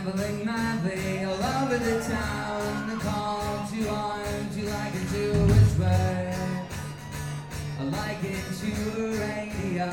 Scrambling madly all over the town, the call to arms, you like it to whisper, I like it to a radio.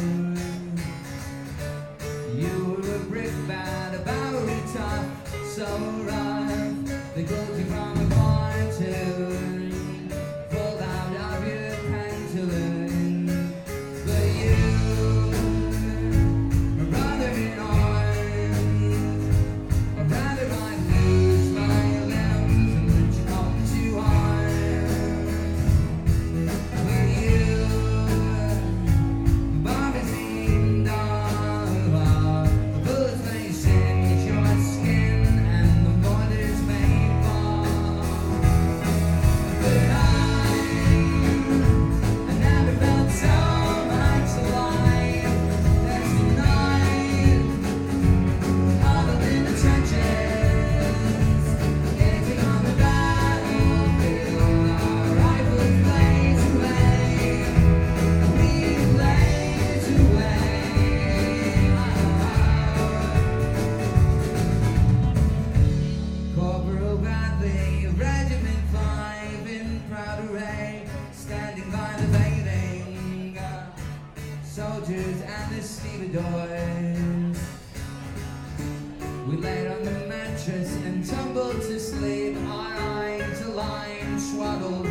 You were a brick bad, about it tough, so rough, they called you from a cartoon, pulled out of your pantaloon, but you, a brother in arms, I'd rather I lose my limbs than let you come to harm. With you, the bomb is aimed off, the bullets may singe your skin and the mortars may fall. But I never felt so much alive as tonight, huddled in the trenches, gazing on the battlefield, our rifles blaze away, we blaze away. Corporal Bradley, Regiment 5 in proud array, standing by the bathing soldiers and the stevedores. We laid on the mattress and tumbled to sleep, our eyes aligned, swaddled